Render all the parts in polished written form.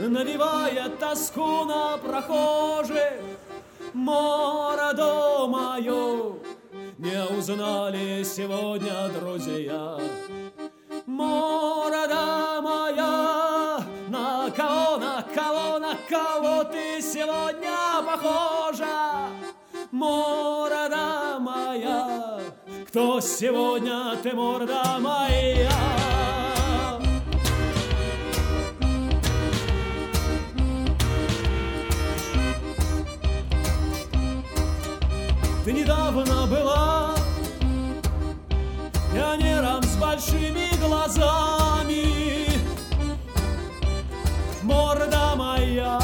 навевает тоску на прохожих. Мороду мою не узнали сегодня друзья. Морода моя, на кого, на кого, на кого ты сегодня похожа? Морода моя, кто сегодня ты, морда моя? Ты недавно была пионером с большими глазами. Морда моя,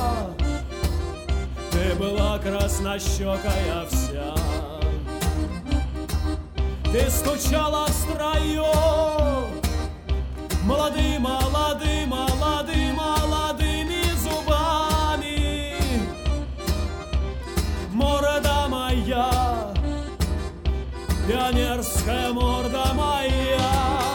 ты была краснощекая вся. Ты стучала в строю молодыми зубами. Морда моя, пионерская морда моя.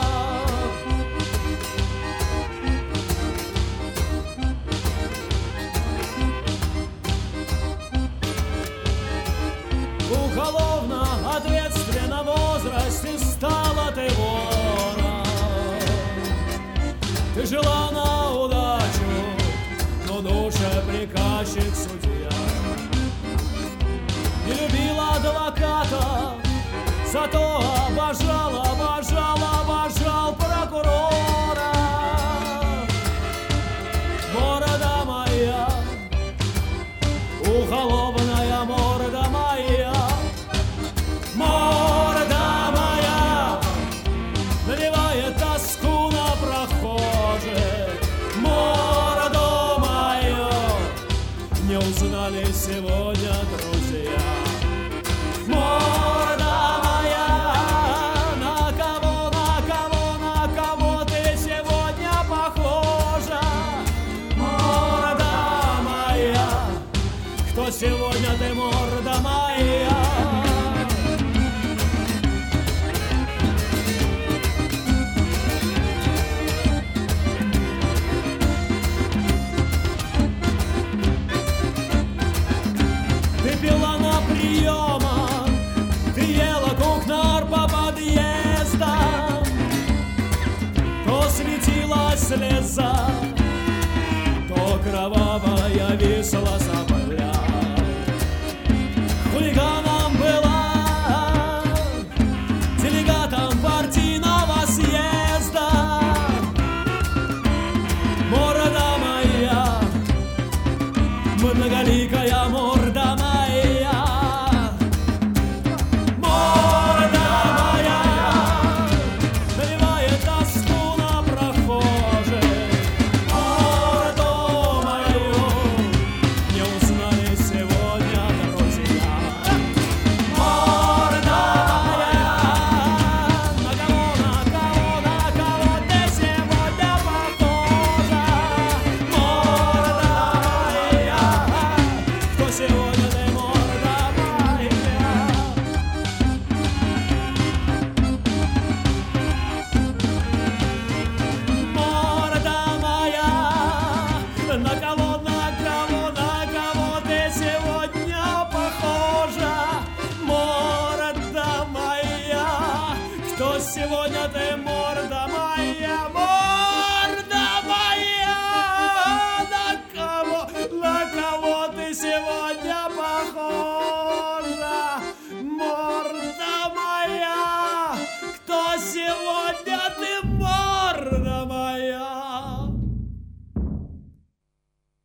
В уголовно ответственном возрасте стала ты вором. Ты жила на удачу, но душа приказчик судья. Не любила адвоката, зато обожал прокурора. Морда моя, уголовная морда моя. Морда моя навевает тоску на прохожих. Морду мою не узнали сегодня друзья. Морда моя, на кого ты сегодня похожа? Морда моя, кто сегодня ты, морда моя? Ты пила на приемах, ты ела кухнар по подъездам. То светилась слеза, то кровавая висла сопля. Хулиган